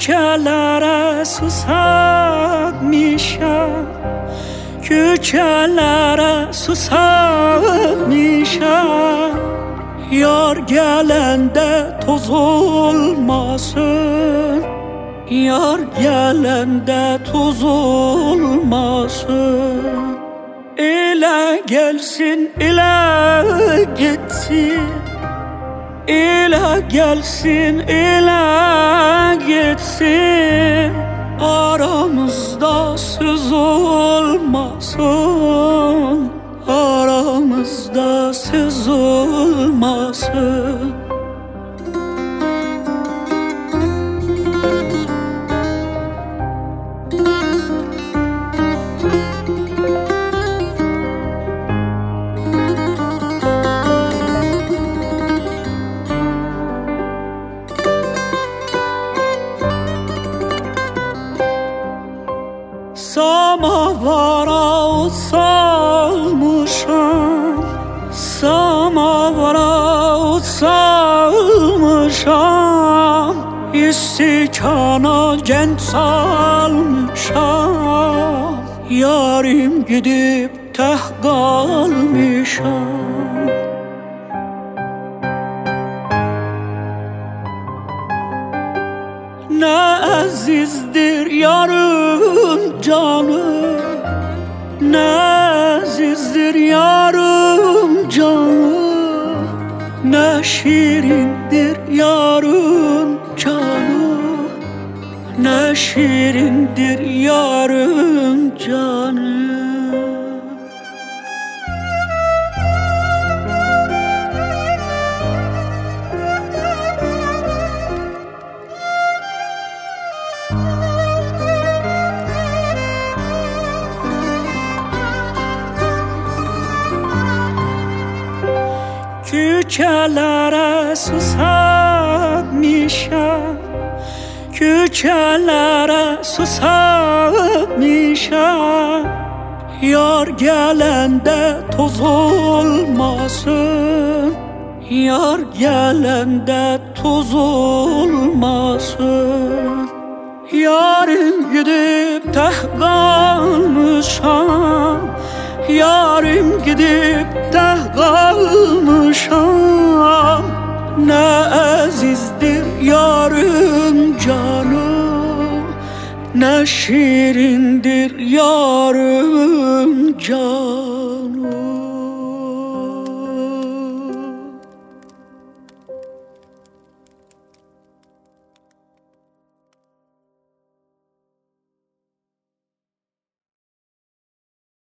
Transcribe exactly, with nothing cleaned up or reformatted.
Küçelere susamışam, küçelere susamışam. Yar gelende toz olmasın, yar gelende toz olmasın. Ele gelsin, ele gitsin, ele gelsin, ele gitsin. Aramızda söz olmasın, aramızda söz olmasın. Samavara ot salmışam, samavara ot salmışam. İstikana cent salmışam, yarim gidip teh kalmışam. Ne azizdir yarım canı, ne azizdir yarım canı, ne şirindir yarım canı, ne şirindir yarım canı. Küçelere susamışam, küçelere susamışam. Yar gelende toz olmasın, yar gelende toz olmasın. Yarim gidip teh kalmışam, yarim gidip teh kalmışam. Ne azizdir yarım canım, ne şirindir yarım